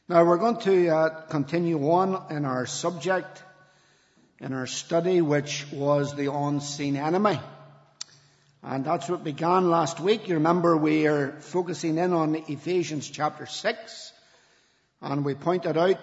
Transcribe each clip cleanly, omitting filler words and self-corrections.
Now we're going to continue on in our subject, in our study, which was the unseen enemy. And that's what began last week. You remember we are focusing in on Ephesians chapter 6. And we pointed out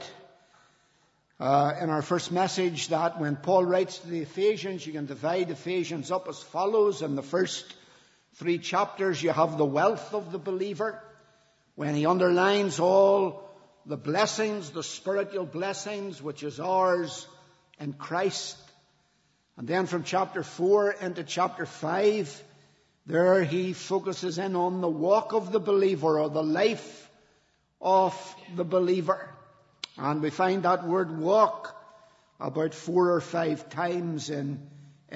in our first message that when Paul writes to the Ephesians, you can divide Ephesians up as follows. In the first 3 chapters, you have the wealth of the believer, when he underlines all the blessings, the spiritual blessings, which is ours in Christ. And then from chapter 4 into chapter 5, there he focuses in on the walk of the believer, or the life of the believer. And we find that word walk about 4 or 5 times in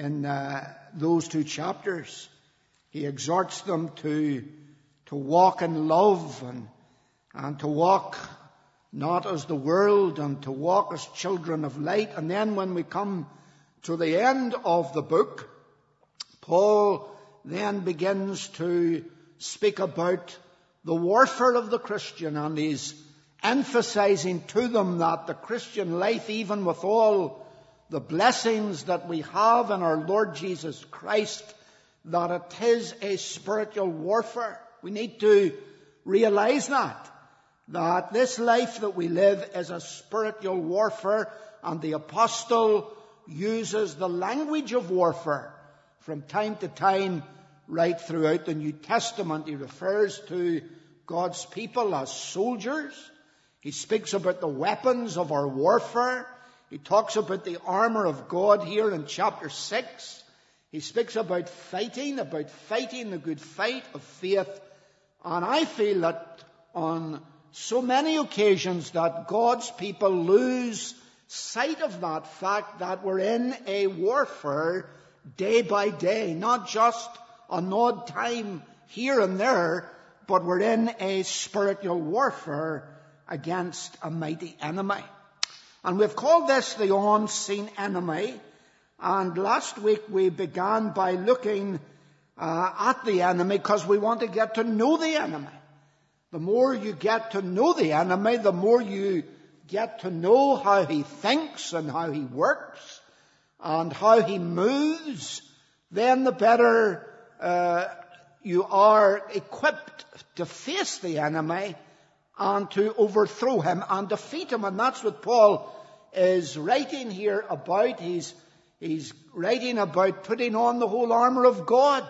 those 2 chapters. He exhorts them to walk in love and to walk not as the world, and to walk as children of light. And then when we come to the end of the book, Paul then begins to speak about the warfare of the Christian, and he's emphasizing to them that the Christian life, even with all the blessings that we have in our Lord Jesus Christ, that it is a spiritual warfare. We need to realize that this life that we live is a spiritual warfare, and the apostle uses the language of warfare from time to time right throughout the New Testament. He refers to God's people as soldiers. He speaks about the weapons of our warfare. He talks about the armor of God here in chapter 6. He speaks about fighting the good fight of faith. And I feel that on so many occasions that God's people lose sight of that fact, that we're in a warfare day by day, not just an odd time here and there, but we're in a spiritual warfare against a mighty enemy. And we've called this the unseen enemy. And last week we began by looking at the enemy, because we want to get to know the enemy. The more you get to know the enemy, the more you get to know how he thinks and how he works and how he moves, then the better you are equipped to face the enemy and to overthrow him and defeat him. And that's what Paul is writing here about. He's writing about putting on the whole armor of God.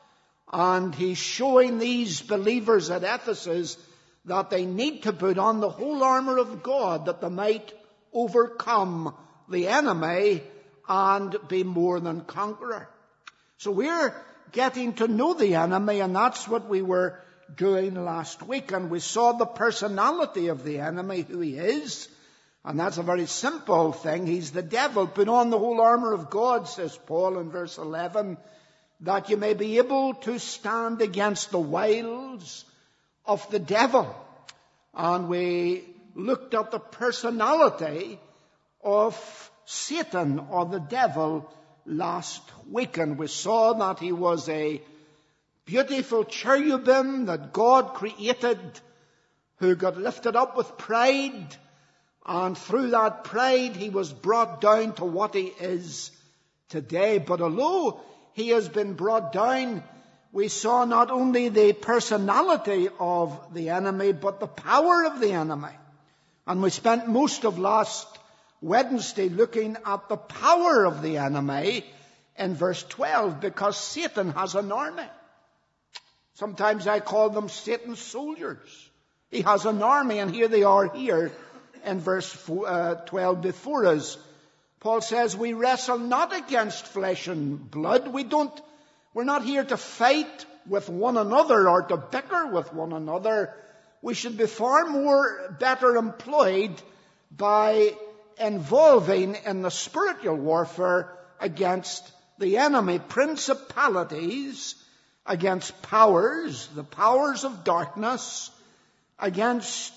And he's showing these believers at Ephesus that they need to put on the whole armor of God, that they might overcome the enemy and be more than conqueror. So we're getting to know the enemy, and that's what we were doing last week. And we saw the personality of the enemy, who he is. And that's a very simple thing. He's the devil. Put on the whole armor of God, says Paul in verse 11, that you may be able to stand against the wiles of the devil. And we looked at the personality of Satan, or the devil, last week. And we saw that he was a beautiful cherubim that God created, who got lifted up with pride. And through that pride, he was brought down to what he is today. But although he has been brought down, we saw not only the personality of the enemy, but the power of the enemy. And we spent most of last Wednesday looking at the power of the enemy in verse 12, because Satan has an army. Sometimes I call them Satan's soldiers. He has an army, and here they are here in verse 12 before us. Paul says we wrestle not against flesh and blood. We're not here to fight with one another or to bicker with one another. We should be far more better employed by involving in the spiritual warfare against the enemy, principalities, against powers, the powers of darkness, against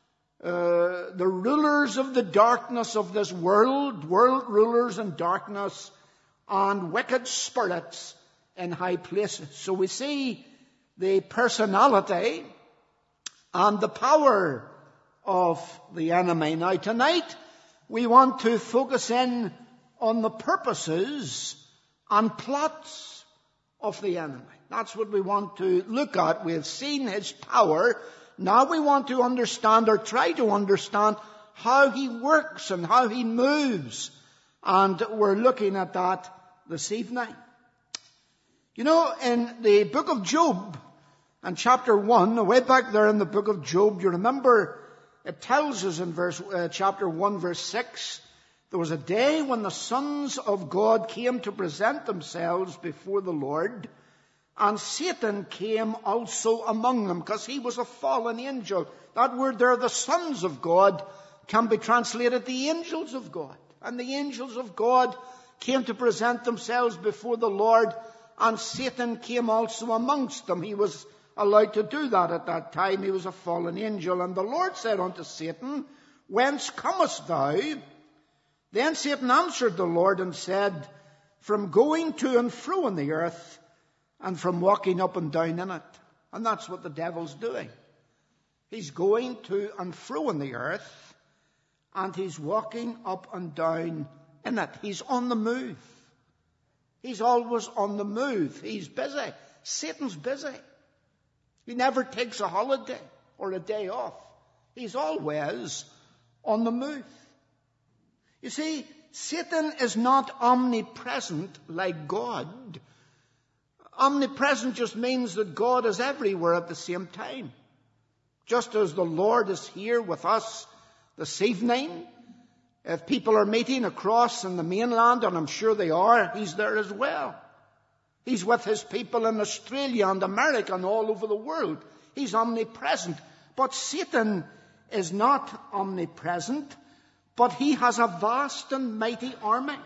the rulers of the darkness of this world rulers in darkness, and wicked spirits in high places. So we see the personality and the power of the enemy. Now tonight we want to focus in on the purposes and plots of the enemy. That's what we want to look at. We have seen his power. Now we want to understand, or try to understand, how he works and how he moves. And we're looking at that this evening. You know, in the book of Job, and chapter 1, way back there in the book of Job, you remember it tells us in chapter 1, verse 6, there was a day when the sons of God came to present themselves before the Lord, and Satan came also among them, because he was a fallen angel. That word there, the sons of God, can be translated the angels of God. And the angels of God came to present themselves before the Lord, and Satan came also amongst them. He was allowed to do that at that time. He was a fallen angel. And the Lord said unto Satan, Whence comest thou? Then Satan answered the Lord and said, From going to and fro in the earth, and from walking up and down in it. And that's what the devil's doing. He's going to and fro in the earth, and he's walking up and down in it. He's on the move. He's always on the move. He's busy. Satan's busy. He never takes a holiday or a day off. He's always on the move. You see, Satan is not omnipresent like God. Omnipresent just means that God is everywhere at the same time. Just as the Lord is here with us this evening, if people are meeting across in the mainland, and I'm sure they are, he's there as well. He's with his people in Australia and America and all over the world. He's omnipresent. But Satan is not omnipresent, but he has a vast and mighty army.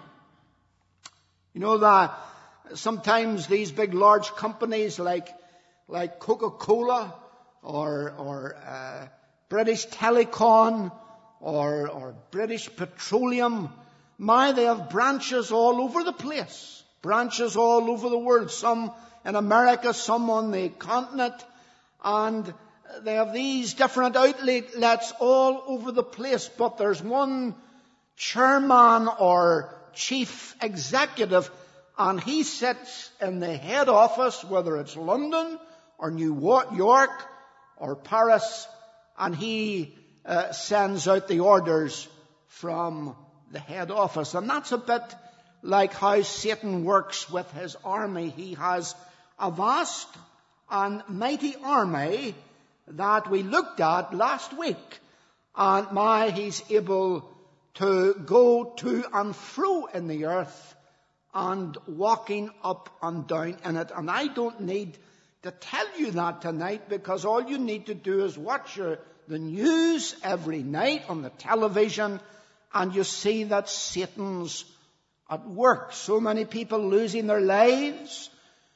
You know that sometimes these big large companies like Coca-Cola or British Telecom or British Petroleum, they have branches all over the place. Branches all over the world. Some in America, some on the continent. And they have these different outlets all over the place. But there's one chairman or chief executive, and he sits in the head office, whether it's London or New York or Paris, and he sends out the orders from the head office. And that's a bit like how Satan works with his army. He has a vast and mighty army that we looked at last week. And he's able to go to and fro in the earth and walking up and down in it. And I don't need to tell you that tonight, because all you need to do is watch the news every night on the television, and you see that Satan's at work. So many people losing their lives.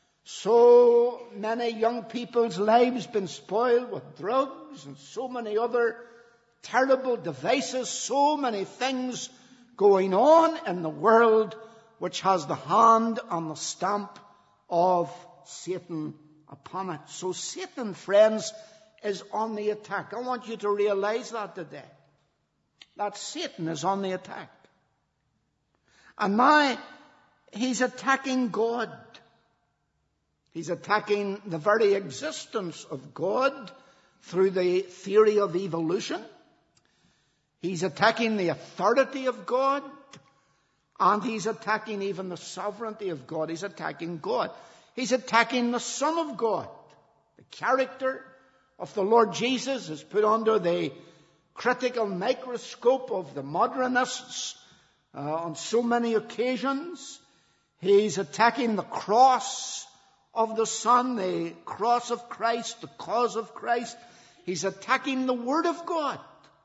So many young people's lives been spoiled with drugs and so many other terrible devices. So many things going on in the world which has the hand and the stamp of Satan upon it. So Satan, friends, is on the attack. I want you to realize that today. That Satan is on the attack. And now he's attacking God. He's attacking the very existence of God through the theory of evolution. He's attacking the authority of God. And he's attacking even the sovereignty of God. He's attacking God. He's attacking the Son of God. The character of the Lord Jesus is put under the critical microscope of the modernists on so many occasions. He's attacking the cross of the Son, the cross of Christ, the cause of Christ. He's attacking the Word of God.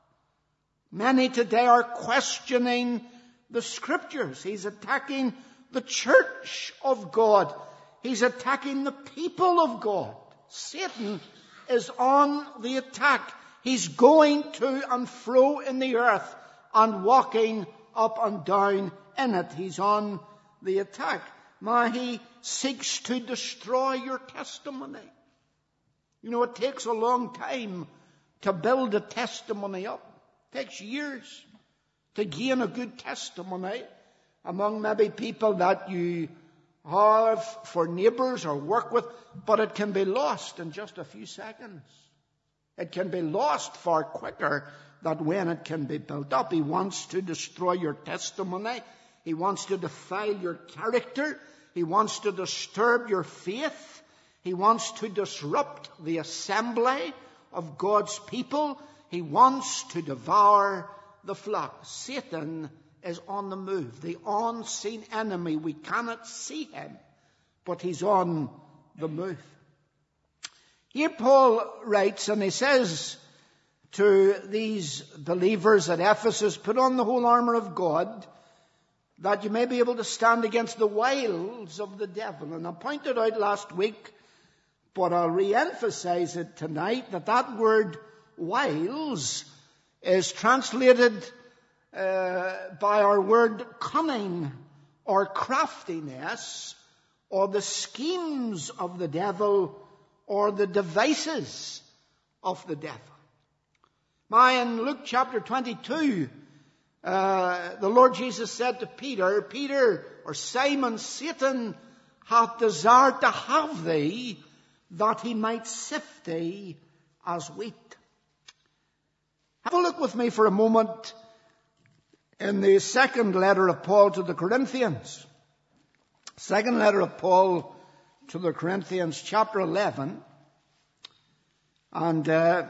Many today are questioning the Scriptures. He's attacking the church of God. He's attacking the people of God. Satan is on the attack. He's going to and fro in the earth and walking up and down in it. He's on the attack. Now he seeks to destroy your testimony. You know, it takes a long time to build a testimony up. It takes years to gain a good testimony among maybe people that you have for neighbours or work with, but it can be lost in just a few seconds. It can be lost far quicker than when it can be built up. He wants to destroy your testimony. He wants to defile your character. He wants to disturb your faith. He wants to disrupt the assembly of God's people. He wants to devour the flock. Satan is on the move. The unseen enemy. We cannot see him, but he's on the move. Here Paul writes, and he says to these believers at Ephesus, put on the whole armour of God, that you may be able to stand against the wiles of the devil. And I pointed out last week, but I'll re-emphasize it tonight, that word wiles is translated by our word cunning or craftiness, or the schemes of the devil, or the devices of the devil. Now in Luke chapter 22, the Lord Jesus said to Peter, Peter, or Simon, Satan hath desired to have thee, that he might sift thee as wheat. Have a look with me for a moment in the second letter of Paul to the Corinthians. Second letter of Paul to the Corinthians, chapter 11. And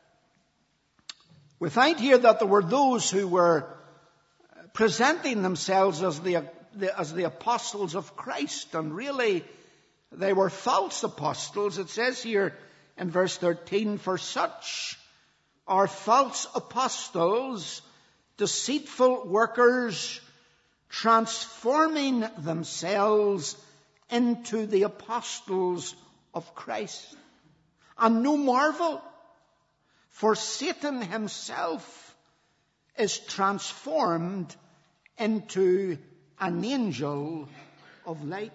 we find here that there were those who were presenting themselves as the apostles of Christ, and really they were false apostles. It says here in verse 13, for such are false apostles, deceitful workers, transforming themselves into the apostles of Christ. And no marvel, for Satan himself is transformed into an angel of light.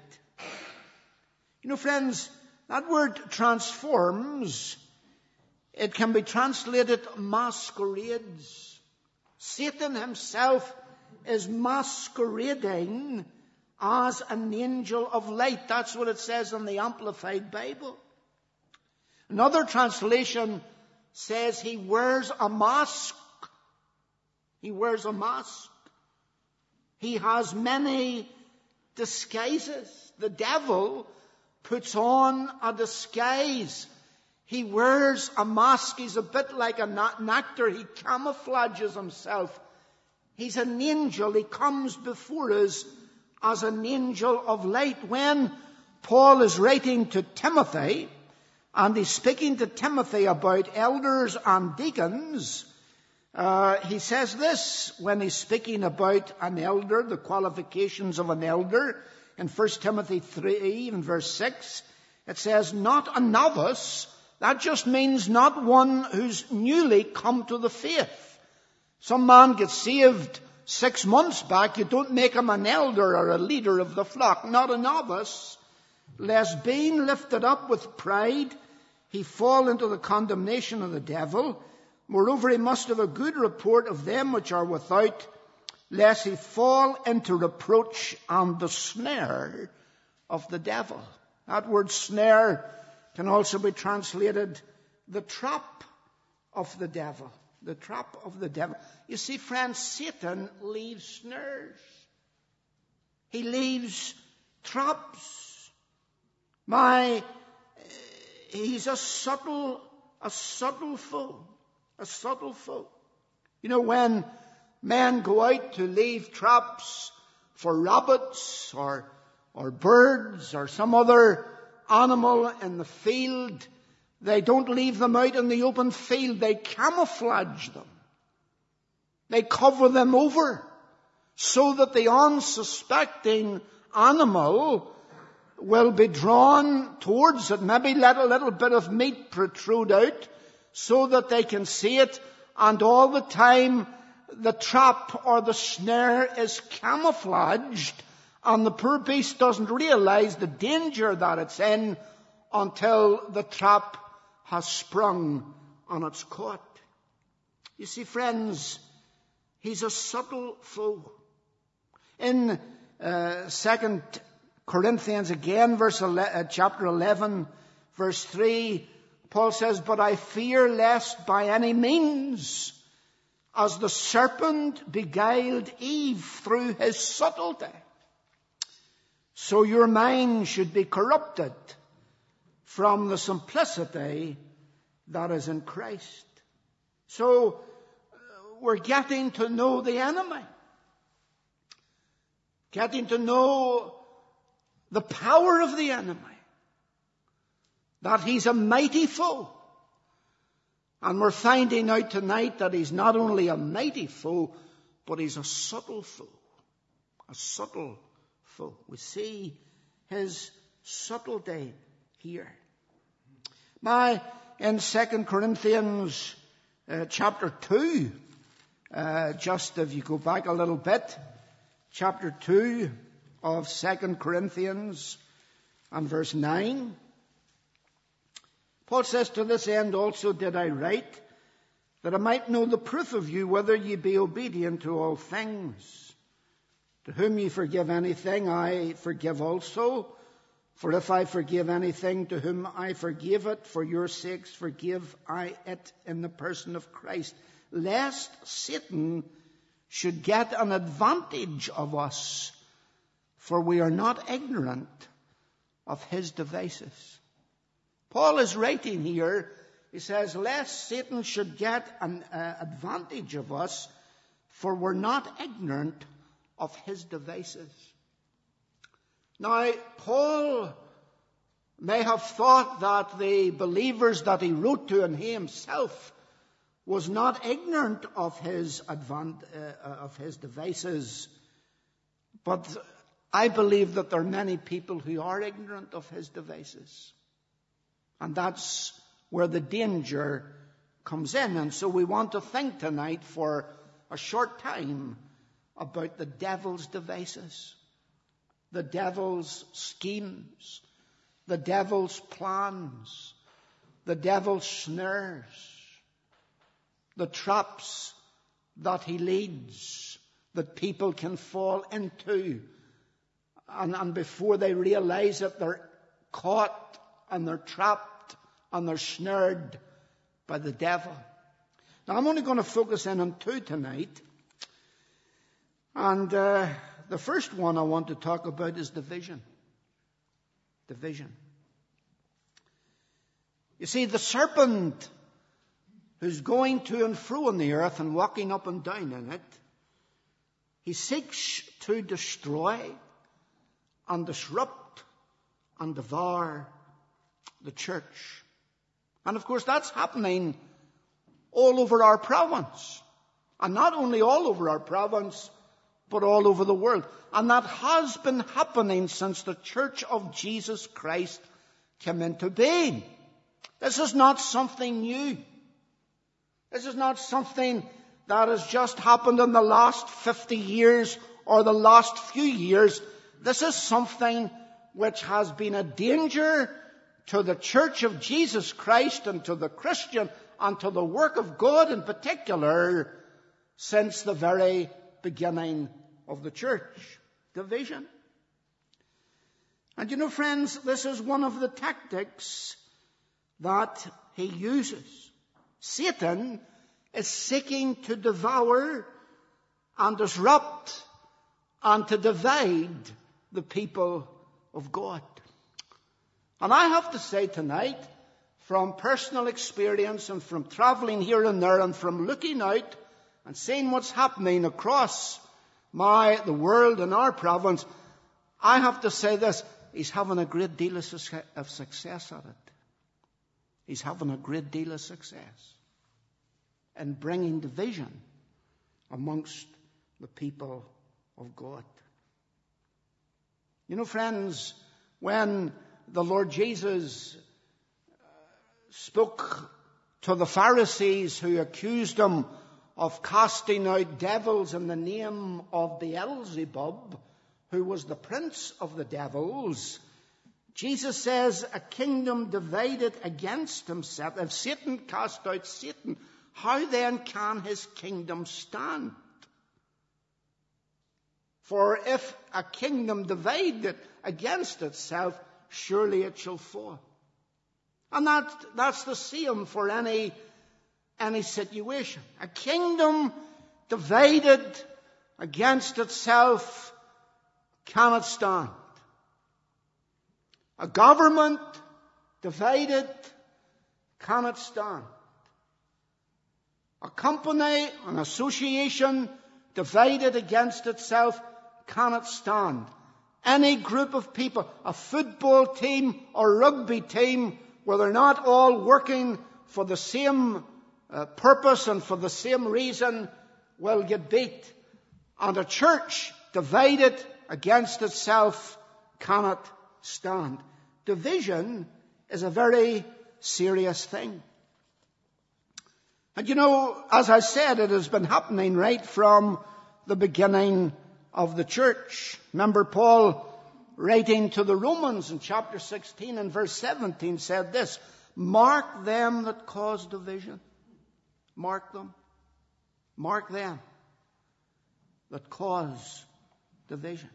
You know, friends, that word transforms, it can be translated masquerades. Satan himself is masquerading as an angel of light. That's what it says in the Amplified Bible. Another translation says he wears a mask. He wears a mask. He has many disguises. The devil puts on a disguise. He wears a mask. He's a bit like an actor. He camouflages himself. He's an angel. He comes before us as an angel of light. When Paul is writing to Timothy, and he's speaking to Timothy about elders and deacons, he says this when he's speaking about an elder, the qualifications of an elder. In 1 Timothy 3 and verse 6, it says, not a novice. That just means not one who's newly come to the faith. Some man gets saved 6 months back. You don't make him an elder or a leader of the flock. Not a novice. Lest being lifted up with pride, he fall into the condemnation of the devil. Moreover, he must have a good report of them which are without, lest he fall into reproach and the snare of the devil. That word snare can also be translated the trap of the devil. The trap of the devil. You see, friends, Satan leaves snares. He leaves traps. He's a subtle foe. A subtle foe. You know, when men go out to leave traps for rabbits or birds or some other animal in the field, they don't leave them out in the open field. They camouflage them. They cover them over so that the unsuspecting animal will be drawn towards it. Maybe let a little bit of meat protrude out so that they can see it, and all the time the trap or the snare is camouflaged, and the poor beast doesn't realize the danger that it's in until the trap has sprung and it's caught. You see, friends, he's a subtle foe. In 2 Corinthians again, chapter 11, verse 3, Paul says, "But I fear lest by any means, as the serpent beguiled Eve through his subtlety, so your mind should be corrupted from the simplicity that is in Christ." So we're getting to know the enemy, getting to know the power of the enemy, that he's a mighty foe. And we're finding out tonight that he's not only a mighty foe, but he's a subtle foe. A subtle foe. We see his subtlety here. Now, in 2 Corinthians chapter 2, just if you go back a little bit, chapter 2 of 2 Corinthians and verse 9, Paul says, "To this end also did I write, that I might know the proof of you, whether ye be obedient to all things. To whom ye forgive anything, I forgive also. For if I forgive anything, to whom I forgive it, for your sakes forgive I it in the person of Christ, lest Satan should get an advantage of us, for we are not ignorant of his devices." Paul is writing here, he says, lest Satan should get an advantage of us, for we're not ignorant of his devices. Now, Paul may have thought that the believers that he wrote to, and he himself, was not ignorant of his devices. But I believe that there are many people who are ignorant of his devices. And that's where the danger comes in. And so we want to think tonight for a short time about the devil's devices, the devil's schemes, the devil's plans, the devil's snares, the traps that he leads that people can fall into. And before they realize it, they're caught and they're trapped and they're snared by the devil. Now, I'm only going to focus in on two tonight. And the first one I want to talk about is division. Division. You see, the serpent who's going to and fro on the earth and walking up and down in it, he seeks to destroy and disrupt and devour the church. And of course, that's happening all over our province. And not only all over our province, but all over the world. And that has been happening since the Church of Jesus Christ came into being. This is not something new. This is not something that has just happened in the last 50 years or the last few years. This is something which has been a danger to the Church of Jesus Christ and to the Christian and to the work of God in particular since the very beginning of the church. Division. And you know, friends, this is one of the tactics that he uses. Satan is seeking to devour and disrupt and to divide the people of God. And I have to say tonight, from personal experience and from traveling here and there and from looking out and seeing what's happening across the world and our province, I have to say this, he's having a great deal of success at it. He's having a great deal of success in bringing division amongst the people of God. You know, friends, when the Lord Jesus spoke to the Pharisees who accused him of casting out devils in the name of Beelzebub, who was the prince of the devils, Jesus says a kingdom divided against himself. If Satan cast out Satan, how then can his kingdom stand? For if a kingdom divided against itself, surely it shall fall. And that's the same for any situation. A kingdom divided against itself cannot stand. A government divided cannot stand. A company, an association divided against itself cannot stand. Any group of people, a football team or rugby team, where they're not all working for the same purpose and for the same reason, will get beat. And a church divided against itself cannot stand. Division is a very serious thing. And as I said, it has been happening right from the beginning of the church. Remember, Paul, writing to the Romans in chapter 16 and verse 17, said this: mark them that cause division. Mark them. Mark them that cause division.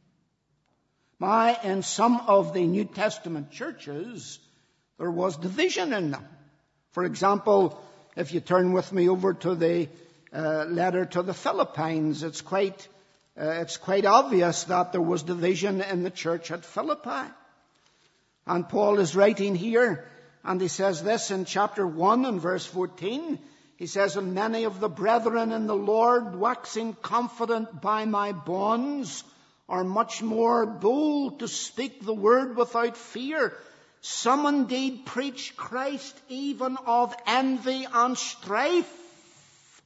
In some of the New Testament churches, there was division in them. For example, if you turn with me over to the letter to the Philippines, it's quite obvious that there was division in the church at Philippi. And Paul is writing here, and he says this in chapter 1 and verse 14. He says, and many of the brethren in the Lord, waxing confident by my bonds, are much more bold to speak the word without fear. Some indeed preach Christ even of envy and strife.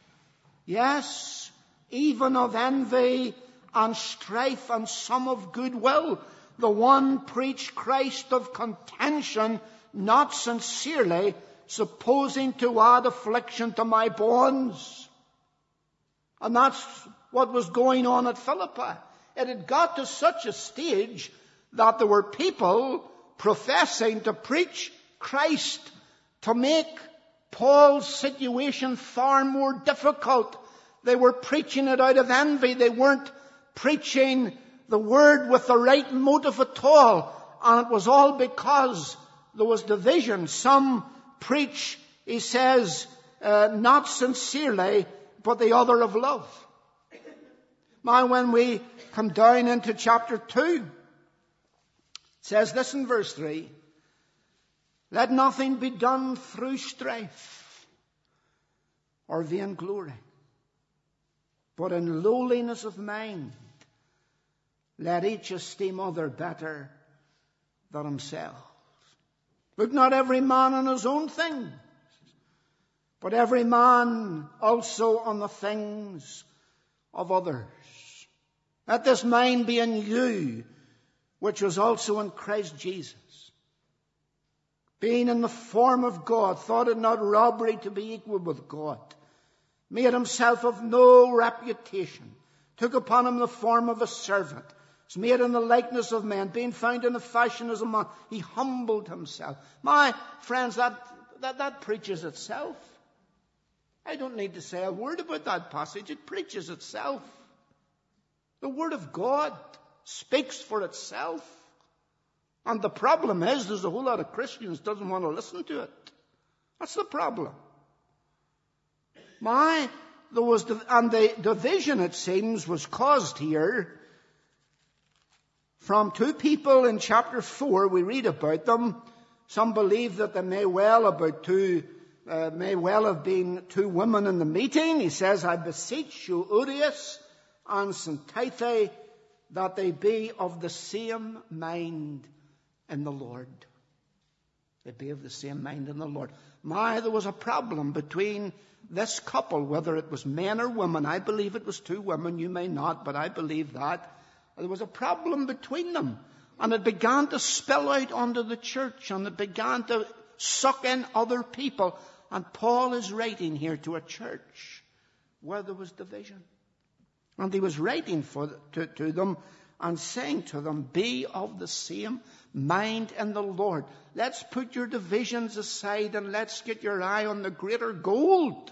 Yes, even of envy and strife, and some of goodwill. The one preach Christ of contention, not sincerely, supposing to add affliction to my bonds. And that's what was going on at Philippi. It had got to such a stage that there were people professing to preach Christ to make Paul's situation far more difficult. They were preaching it out of envy. They weren't preaching the word with the right motive at all. And it was all because there was division. Some preach, he says, not sincerely, but the other of love. Now, when we come down into chapter 2, it says this in verse 3, let nothing be done through strife or vainglory, but in lowliness of mind, let each esteem other better than himself. Look not every man on his own things, but every man also on the things of others. Let this mind be in you, which was also in Christ Jesus. Being in the form of God, thought it not robbery to be equal with God. Made himself of no reputation. Took upon him the form of a servant. Was made in the likeness of men. Being found in the fashion as a man. He humbled himself. My friends, that preaches itself. I don't need to say a word about that passage. It preaches itself. The Word of God speaks for itself. And the problem is, there's a whole lot of Christians doesn't want to listen to it. That's the problem. The division, it seems, was caused here from two people in chapter 4. We read about them. Some believe that they may well have been two women in the meeting. He says, I beseech you, Urias and Syntyche, that they be of the same mind in the Lord. They be of the same mind in the Lord. There was a problem between this couple, whether it was men or women. I believe it was two women. You may not, but I believe that. There was a problem between them. And it began to spill out onto the church, and it began to suck in other people. And Paul is writing here to a church where there was division. And he was writing to them, and saying to them, be of the same mind in the Lord. Let's put your divisions aside and let's get your eye on the greater goal.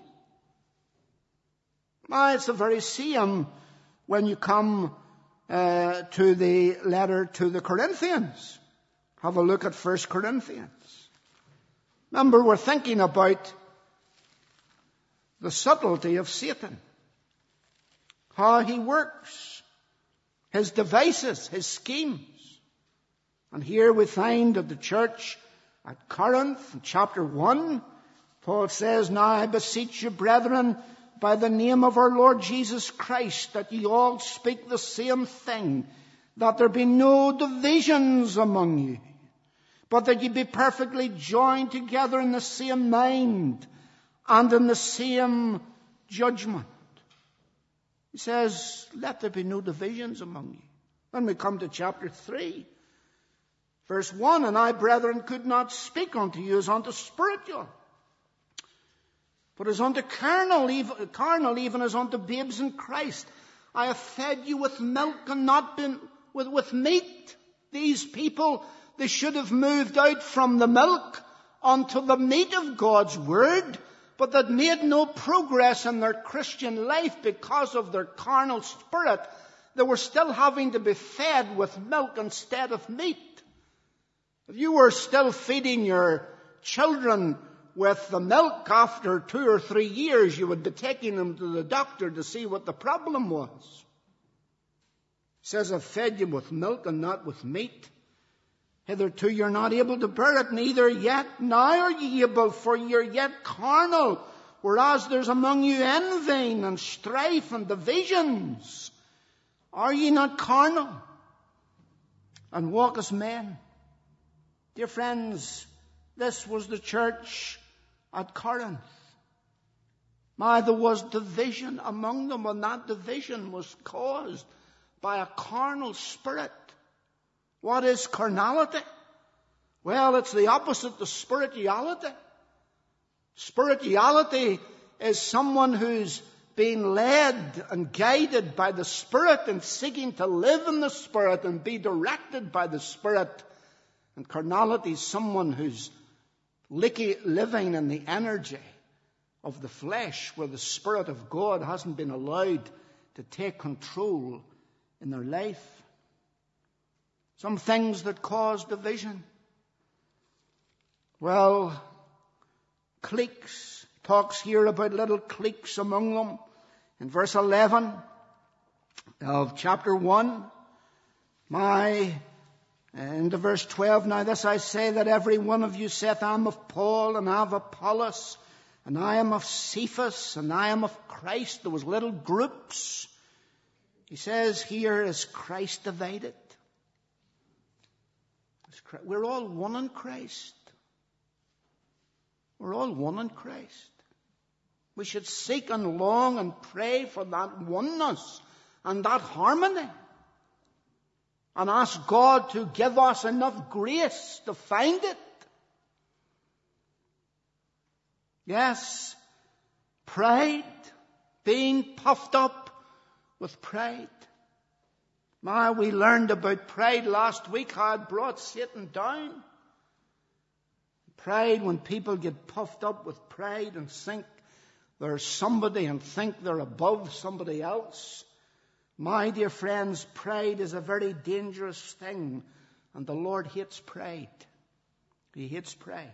Now, it's the very same when you come to the letter to the Corinthians. Have a look at 1 Corinthians. Remember, we're thinking about the subtlety of Satan. How he works. His devices, his schemes. And here we find at the church at Corinth, in chapter 1, Paul says, now I beseech you, brethren, by the name of our Lord Jesus Christ, that ye all speak the same thing, that there be no divisions among you, but that ye be perfectly joined together in the same mind and in the same judgment. He says, let there be no divisions among you. Then we come to chapter 3, verse 1, and I, brethren, could not speak unto you as unto spiritual, but as unto carnal, even as unto babes in Christ. I have fed you with milk and not been with meat. These people, they should have moved out from the milk onto the meat of God's word, but that made no progress in their Christian life because of their carnal spirit. They were still having to be fed with milk instead of meat. If you were still feeding your children with the milk after 2 or 3 years, you would be taking them to the doctor to see what the problem was. It says, I've fed you with milk and not with meat. Hitherto you're not able to bear it, neither yet now are ye able, for you're yet carnal, whereas there's among you envy and strife and divisions. Are ye not carnal, and walk as men? Dear friends, this was the church at Corinth. Now, there was division among them, and that division was caused by a carnal spirit. What is carnality? Well, it's the opposite to spirituality. Spirituality is someone who's being led and guided by the Spirit and seeking to live in the Spirit and be directed by the Spirit. And carnality is someone who's living in the energy of the flesh, where the Spirit of God hasn't been allowed to take control in their life. Some things that cause division. Well, cliques. Talks here about little cliques among them. In verse 11 of chapter 1, into verse 12, now this I say, that every one of you saith, I am of Paul, and I of Apollos, and I am of Cephas, and I am of Christ. There was little groups. He says here, is Christ divided? We're all one in Christ. We're all one in Christ. We should seek and long and pray for that oneness and that harmony. And ask God to give us enough grace to find it. Yes, pride, being puffed up with pride. Now, we learned about pride last week, how it brought Satan down. Pride, when people get puffed up with pride and think they're somebody and think they're above somebody else. My dear friends, pride is a very dangerous thing, and the Lord hates pride. He hates pride.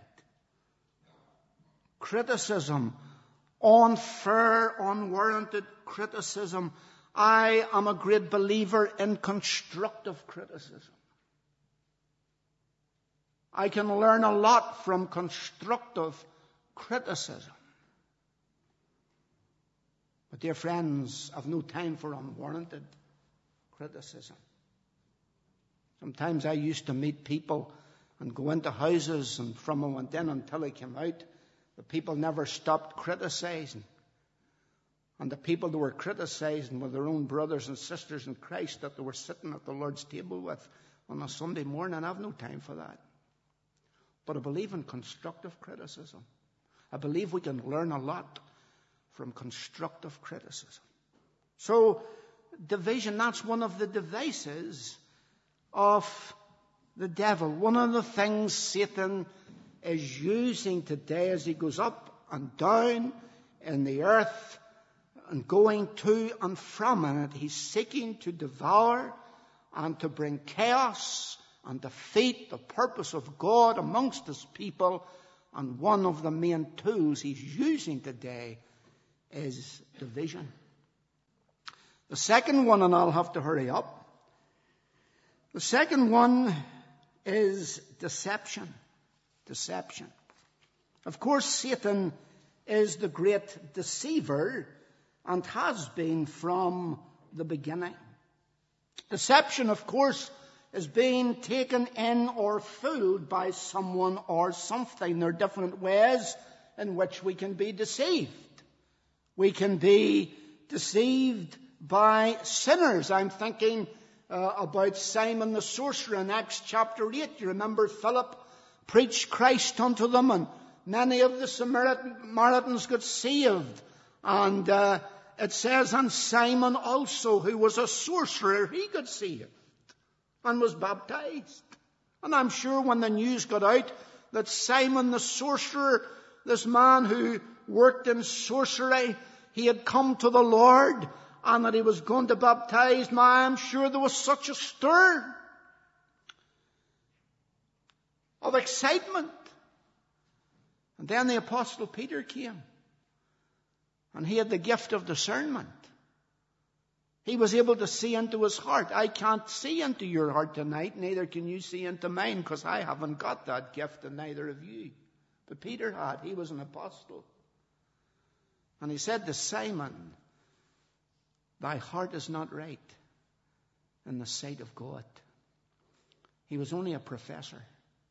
Criticism, unfair, unwarranted criticism. I am a great believer in constructive criticism. I can learn a lot from constructive criticism. But dear friends, I've no time for unwarranted criticism. Sometimes I used to meet people and go into houses, and from I went in until I came out, the people never stopped criticizing. And the people that were criticizing were their own brothers and sisters in Christ that they were sitting at the Lord's table with on a Sunday morning. I have no time for that. But I believe in constructive criticism. I believe we can learn a lot from constructive criticism. So, division. That's one of the devices of the devil. One of the things Satan is using today as he goes up and down in the earth and going to and from it, he's seeking to devour and to bring chaos and defeat the purpose of God amongst his people. And one of the main tools he's using today is division. The second one, and I'll have to hurry up, the second one is deception. Deception. Of course, Satan is the great deceiver and has been from the beginning. Deception, of course, is being taken in or fooled by someone or something. There are different ways in which we can be deceived. We can be deceived by sinners. I'm thinking about Simon the sorcerer in Acts chapter 8. You remember Philip preached Christ unto them, and many of the Samaritans got saved. And it says, and Simon also, who was a sorcerer, he got saved and was baptized. And I'm sure when the news got out that Simon the sorcerer, this man who worked in sorcery, he had come to the Lord and that he was going to baptize, now I'm sure there was such a stir of excitement. And then the Apostle Peter came, and he had the gift of discernment. He was able to see into his heart. I can't see into your heart tonight, neither can you see into mine, because I haven't got that gift, and neither have you. But Peter had. He was an apostle. And he said to Simon, thy heart is not right in the sight of God. He was only a professor.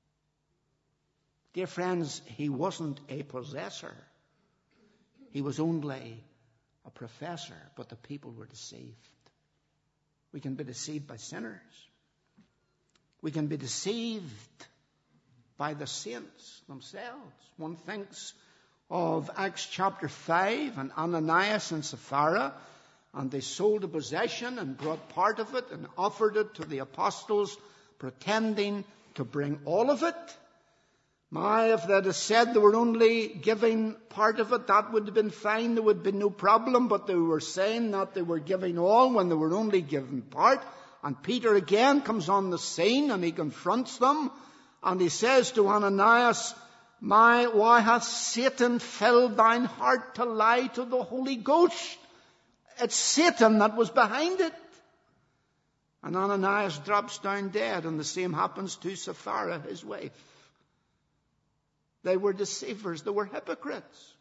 Dear friends, he wasn't a possessor. He was only a professor, but the people were deceived. We can be deceived by sinners. We can be deceived by the saints themselves. One thinks of Acts chapter 5 and Ananias and Sapphira, and they sold a possession and brought part of it and offered it to the apostles, pretending to bring all of it. Now, if they'd have said they were only giving part of it, that would have been fine. There would have been no problem. But they were saying that they were giving all when they were only giving part. And Peter again comes on the scene and he confronts them. And he says to Ananias, why hath Satan filled thine heart to lie to the Holy Ghost? It's Satan that was behind it. And Ananias drops down dead, and the same happens to Sapphira, his wife. They were deceivers. They were hypocrites.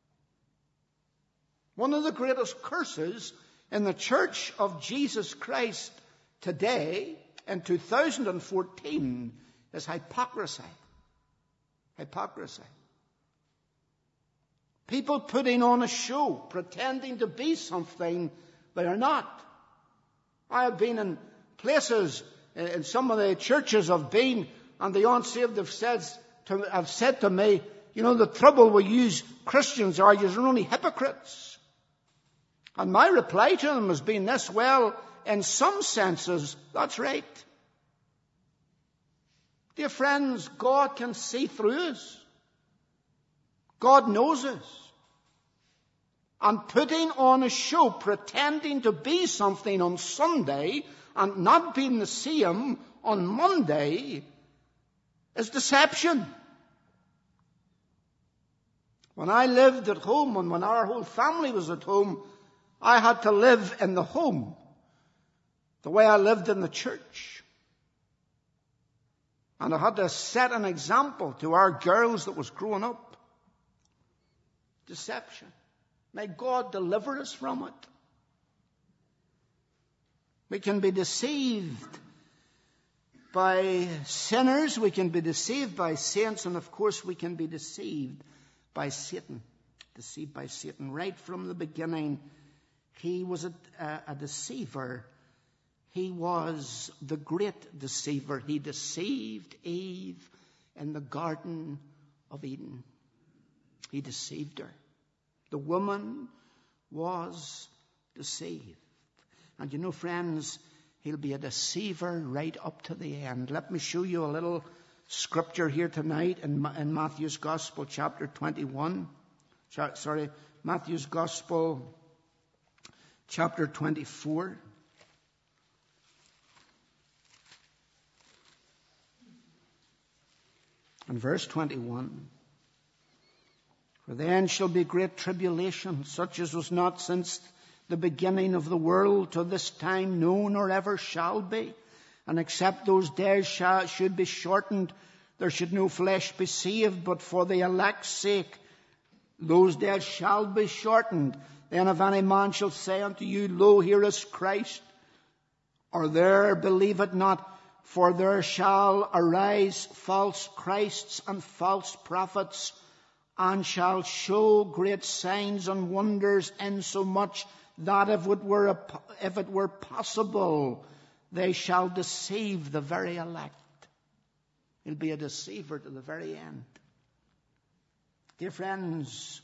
One of the greatest curses in the Church of Jesus Christ today, in 2014, is hypocrisy. Hypocrisy. People putting on a show, pretending to be something they are not. I have been in places, in some of the churches I've been, and the unsaved have said to me, you know, the trouble with you Christians are you're only hypocrites. And my reply to them has been this: well, in some senses, that's right. Dear friends, God can see through us. God knows us. And putting on a show, pretending to be something on Sunday and not being the same on Monday is deception. When I lived at home and when our whole family was at home, I had to live in the home the way I lived in the church. And I had to set an example to our girls that was growing up. Deception. May God deliver us from it. We can be deceived by sinners, we can be deceived by saints, and of course we can be deceived by Satan. Deceived by Satan. Right from the beginning, he was a deceiver. He was the great deceiver. He deceived Eve in the Garden of Eden. He deceived her. The woman was deceived. And you know, friends, he'll be a deceiver right up to the end. Let me show you a little scripture here tonight in Matthew's Gospel, chapter 21. Matthew's Gospel, chapter 24. And verse 21. For then shall be great tribulation, such as was not since the beginning of the world to this time known or ever shall be. And except those days should be shortened, there should no flesh be saved, but for the elect's sake those days shall be shortened. Then if any man shall say unto you, Lo, here is Christ, or there, believe it not, for there shall arise false Christs and false prophets, and shall show great signs and wonders, insomuch that if it were possible, they shall deceive the very elect. He'll be a deceiver to the very end. Dear friends,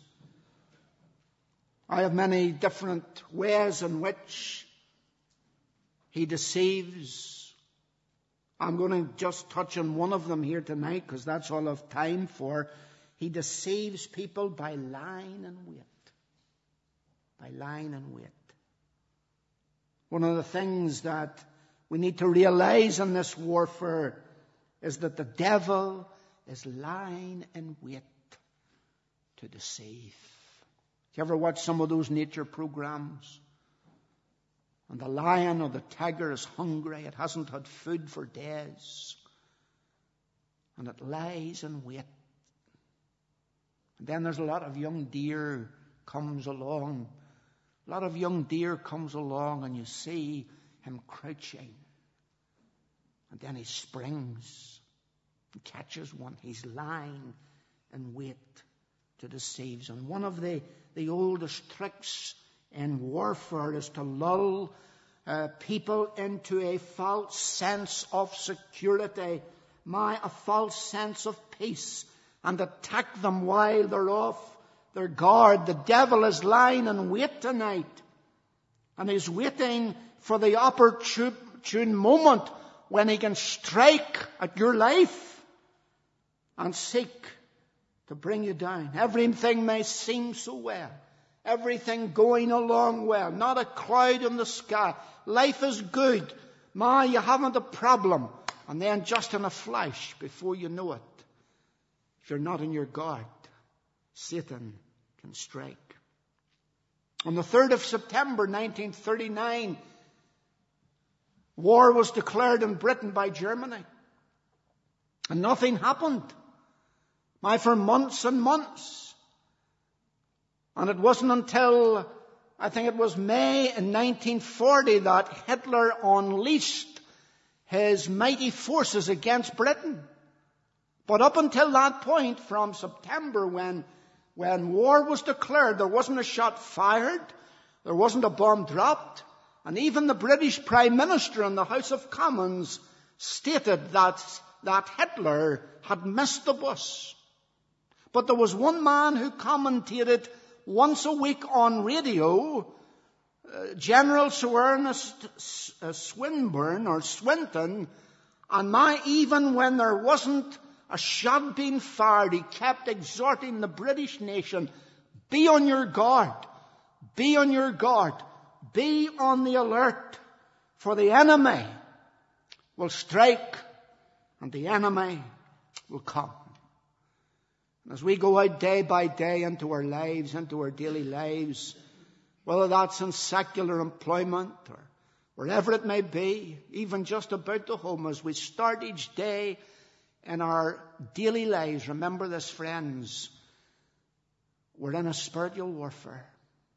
I have many different ways in which he deceives. I'm going to just touch on one of them here tonight because that's all I have time for. He deceives people by lying and wait. By lying and wait. One of the things that we need to realize in this warfare is that the devil is lying in wait to deceive. Do you ever watch some of those nature programs? And the lion or the tiger is hungry. It hasn't had food for days. And it lies in wait. And then there's a lot of young deer comes along. A lot of young deer comes along and you see him crouching. And then he springs and catches one. He's lying in wait to deceive. And one of the oldest tricks in warfare is to lull people into a false sense of security, a false sense of peace, and attack them while they're off their guard. The devil is lying in wait tonight, and he's waiting for the opportune moment when he can strike at your life and seek to bring you down. Everything may seem so well. Everything going along well. Not a cloud in the sky. Life is good. You haven't a problem. And then just in a flash, before you know it, if you're not on your guard, Satan can strike. On the 3rd of September 1939, war was declared in Britain by Germany. And nothing happened. For months and months. And it wasn't until, I think it was May in 1940, that Hitler unleashed his mighty forces against Britain. But up until that point, from September, when war was declared, there wasn't a shot fired, there wasn't a bomb dropped, and even the British Prime Minister in the House of Commons stated that Hitler had missed the bus. But there was one man who commentated once a week on radio, General Sir Ernest Swinton, and even when there wasn't a shot being fired, he kept exhorting the British nation, be on your guard, be on your guard, be on the alert, for the enemy will strike and the enemy will come. And as we go out day by day into our lives, into our daily lives, whether that's in secular employment or wherever it may be, even just about the home, as we start each day in our daily lives, remember this, friends, we're in a spiritual warfare,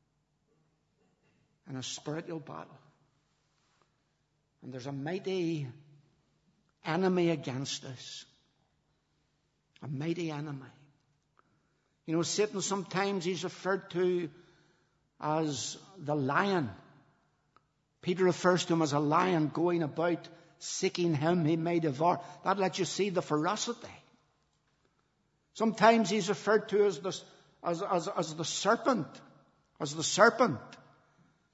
in a spiritual battle. And there's a mighty enemy against us. A mighty enemy. You know, Satan, sometimes he's referred to as the lion. Peter refers to him as a lion going about seeking him he may devour. That lets you see the ferocity. Sometimes he's referred to as the serpent.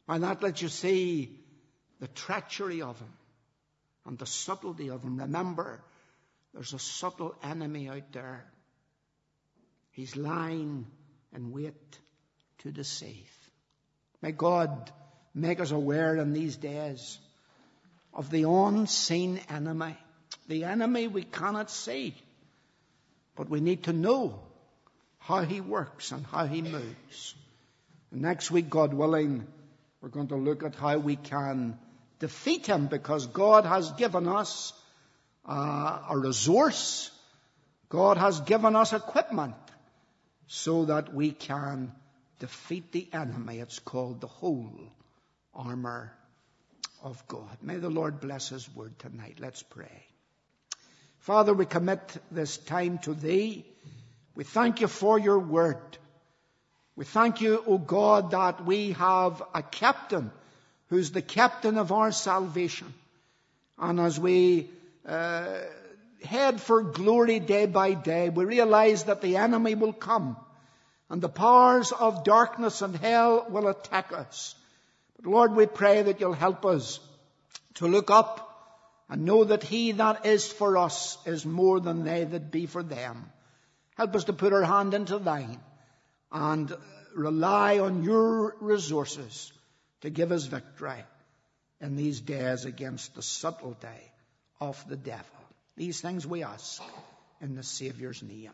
Why not let you see the treachery of him and the subtlety of him? Remember, there's a subtle enemy out there. He's lying in wait to deceive. May God make us aware in these days of the unseen enemy. The enemy we cannot see, but we need to know how he works and how he moves. And next week, God willing, we're going to look at how we can defeat him, because God has given us a resource. God has given us equipment so that we can defeat the enemy. It's called the whole armor of God. May the Lord bless his word tonight. Let's pray. Father, we commit this time to thee. We thank you for your word. We thank you, O God, that we have a captain who's the captain of our salvation. And as we head for glory day by day, we realize that the enemy will come and the powers of darkness and hell will attack us. But Lord, we pray that you'll help us to look up and know that he that is for us is more than they that be for them. Help us to put our hand into thine and rely on your resources to give us victory in these days against the subtlety of the devil. These things we ask in the Saviour's name.